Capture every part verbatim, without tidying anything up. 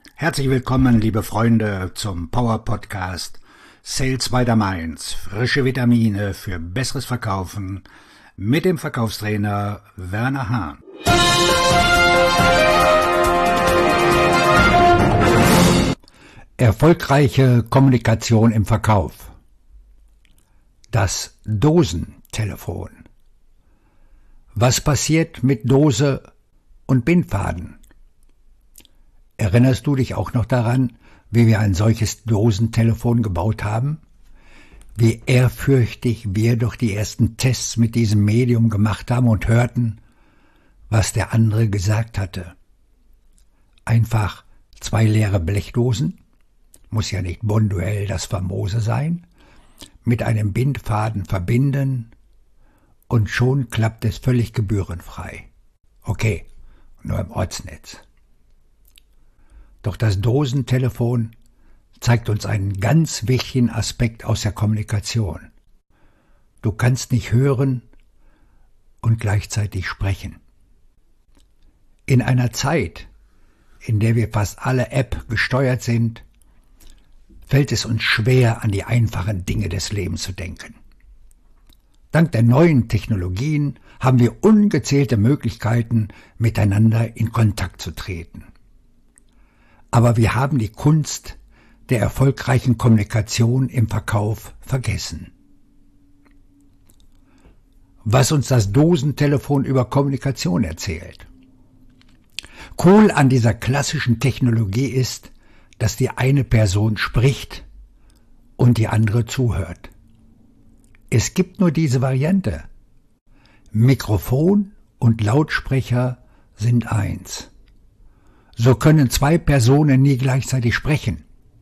Herzlich willkommen, liebe Freunde, zum Power Podcast Sales by the Mainz. Frische Vitamine für besseres Verkaufen mit dem Verkaufstrainer Werner Hahn. Erfolgreiche Kommunikation im Verkauf. Das Dosentelefon. Was passiert mit Dose und Bindfaden? Erinnerst du dich auch noch daran, wie wir ein solches Dosentelefon gebaut haben? Wie ehrfürchtig wir doch die ersten Tests mit diesem Medium gemacht haben und hörten, was der andere gesagt hatte. Einfach zwei leere Blechdosen, muss ja nicht Bonduell das Famose sein, mit einem Bindfaden verbinden und schon klappt es völlig gebührenfrei. Okay, nur im Ortsnetz. Doch das Dosentelefon zeigt uns einen ganz wichtigen Aspekt aus der Kommunikation. Du kannst nicht hören und gleichzeitig sprechen. In einer Zeit, in der wir fast alle App gesteuert sind, fällt es uns schwer, an die einfachen Dinge des Lebens zu denken. Dank der neuen Technologien haben wir ungezählte Möglichkeiten, miteinander in Kontakt zu treten. Aber wir haben die Kunst der erfolgreichen Kommunikation im Verkauf vergessen. Was uns das Dosentelefon über Kommunikation erzählt. Cool an dieser klassischen Technologie ist, dass die eine Person spricht und die andere zuhört. Es gibt nur diese Variante. Mikrofon und Lautsprecher sind eins. So können zwei Personen nie gleichzeitig sprechen.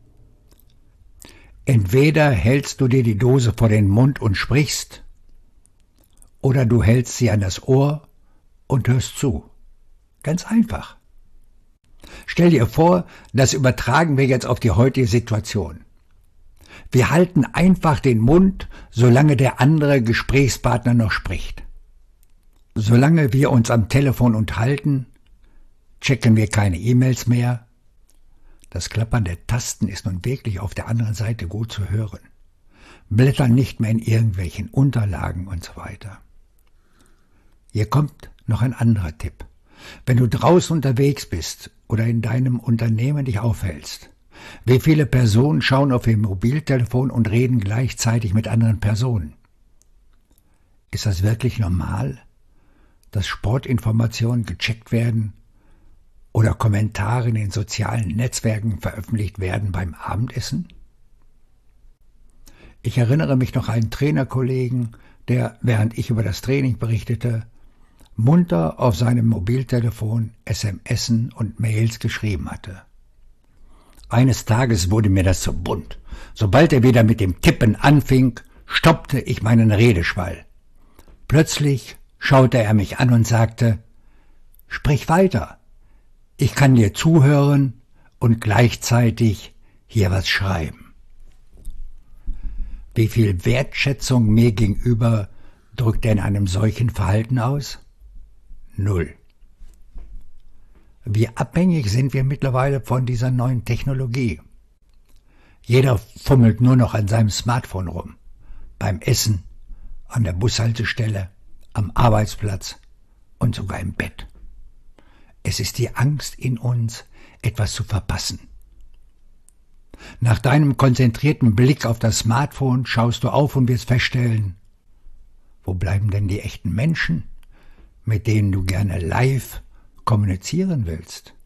Entweder hältst du dir die Dose vor den Mund und sprichst, oder du hältst sie an das Ohr und hörst zu. Ganz einfach. Stell dir vor, das übertragen wir jetzt auf die heutige Situation. Wir halten einfach den Mund, solange der andere Gesprächspartner noch spricht. Solange wir uns am Telefon unterhalten, checken wir keine E-Mails mehr. Das Klappern der Tasten ist nun wirklich auf der anderen Seite gut zu hören. Blättern nicht mehr in irgendwelchen Unterlagen und so weiter. Hier kommt noch ein anderer Tipp. Wenn du draußen unterwegs bist oder in deinem Unternehmen dich aufhältst, wie viele Personen schauen auf ihr Mobiltelefon und reden gleichzeitig mit anderen Personen? Ist das wirklich normal, dass Sportinformationen gecheckt werden oder Kommentare in den sozialen Netzwerken veröffentlicht werden beim Abendessen? Ich erinnere mich noch an einen Trainerkollegen, der, während ich über das Training berichtete, munter auf seinem Mobiltelefon S M S und Mails geschrieben hatte. Eines Tages wurde mir das zu bunt. Sobald er wieder mit dem Tippen anfing, stoppte ich meinen Redeschwall. Plötzlich schaute er mich an und sagte: »Sprich weiter. Ich kann dir zuhören und gleichzeitig hier was schreiben.« Wie viel Wertschätzung mir gegenüber drückt er in einem solchen Verhalten aus? Null. Wie abhängig sind wir mittlerweile von dieser neuen Technologie? Jeder fummelt nur noch an seinem Smartphone rum. Beim Essen, an der Bushaltestelle, am Arbeitsplatz und sogar im Bett. Es ist die Angst in uns, etwas zu verpassen. Nach deinem konzentrierten Blick auf das Smartphone schaust du auf und wirst feststellen, wo bleiben denn die echten Menschen, mit denen du gerne live kommunizieren willst?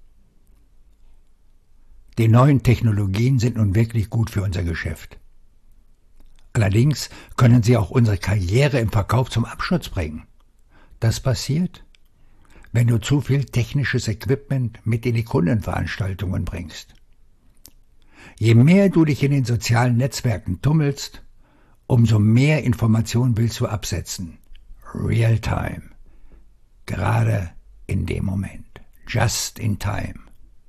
Die neuen Technologien sind nun wirklich gut für unser Geschäft. Allerdings können sie auch unsere Karriere im Verkauf zum Absturz bringen. Das passiert, wenn du zu viel technisches Equipment mit in die Kundenveranstaltungen bringst. Je mehr du dich in den sozialen Netzwerken tummelst, umso mehr Informationen willst du absetzen. Real-time. Gerade in dem Moment. Just in time.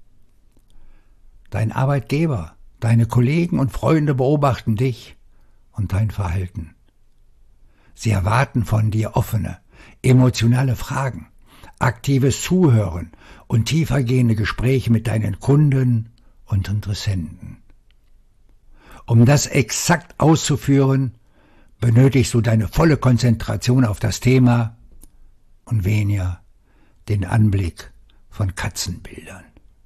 Dein Arbeitgeber, deine Kollegen und Freunde beobachten dich und dein Verhalten. Sie erwarten von dir offene, emotionale Fragen, aktives Zuhören und tiefergehende Gespräche mit deinen Kunden und Interessenten. Um das exakt auszuführen, benötigst du deine volle Konzentration auf das Thema und weniger den Anblick von Katzenbildern.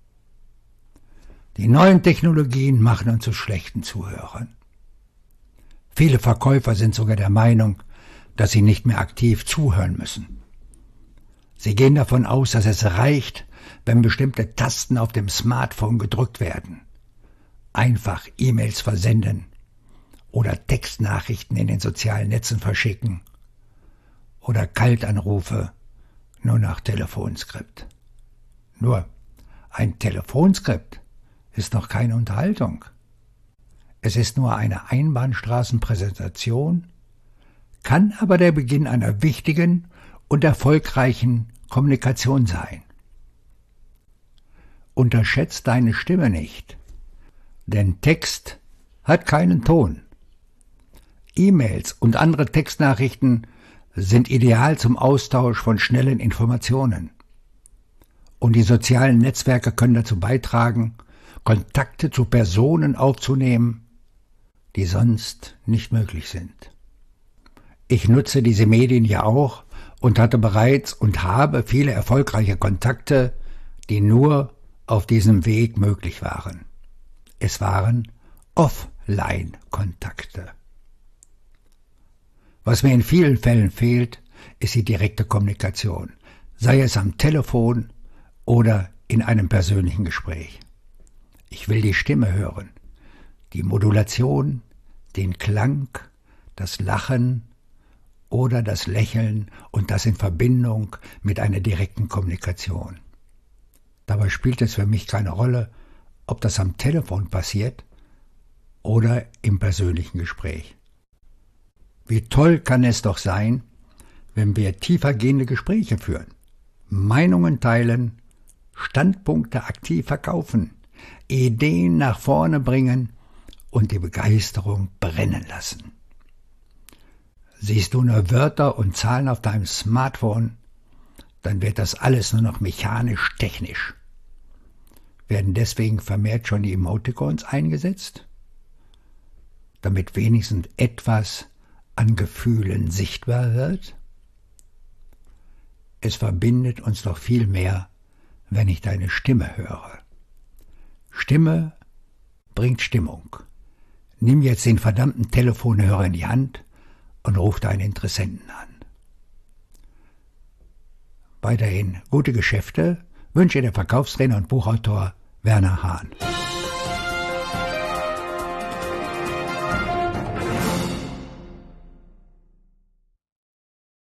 Die neuen Technologien machen uns zu schlechten Zuhörern. Viele Verkäufer sind sogar der Meinung, dass sie nicht mehr aktiv zuhören müssen. Sie gehen davon aus, dass es reicht, wenn bestimmte Tasten auf dem Smartphone gedrückt werden. Einfach E-Mails versenden oder Textnachrichten in den sozialen Netzen verschicken oder Kaltanrufe nur nach Telefonskript. Nur, ein Telefonskript ist noch keine Unterhaltung. Es ist nur eine Einbahnstraßenpräsentation, kann aber der Beginn einer wichtigen und erfolgreichen Kommunikation sein. Unterschätzt deine Stimme nicht, denn Text hat keinen Ton. E-Mails und andere Textnachrichten sind ideal zum Austausch von schnellen Informationen. Und die sozialen Netzwerke können dazu beitragen, Kontakte zu Personen aufzunehmen, die sonst nicht möglich sind. Ich nutze diese Medien ja auch und hatte bereits und habe viele erfolgreiche Kontakte, die nur auf diesem Weg möglich waren. Es waren Offline-Kontakte. Was mir in vielen Fällen fehlt, ist die direkte Kommunikation, sei es am Telefon oder in einem persönlichen Gespräch. Ich will die Stimme hören, die Modulation, den Klang, das Lachen oder das Lächeln und das in Verbindung mit einer direkten Kommunikation. Dabei spielt es für mich keine Rolle, ob das am Telefon passiert oder im persönlichen Gespräch. Wie toll kann es doch sein, wenn wir tiefergehende Gespräche führen, Meinungen teilen, Standpunkte aktiv verkaufen, Ideen nach vorne bringen und die Begeisterung brennen lassen. Siehst du nur Wörter und Zahlen auf deinem Smartphone, dann wird das alles nur noch mechanisch-technisch. Werden deswegen vermehrt schon die Emoticons eingesetzt? Damit wenigstens etwas an Gefühlen sichtbar wird? Es verbindet uns doch viel mehr, wenn ich deine Stimme höre. Stimme bringt Stimmung. Nimm jetzt den verdammten Telefonhörer in die Hand und ruf deinen Interessenten an. Weiterhin gute Geschäfte wünsche der Verkaufstrainer und Buchautor Werner Hahn.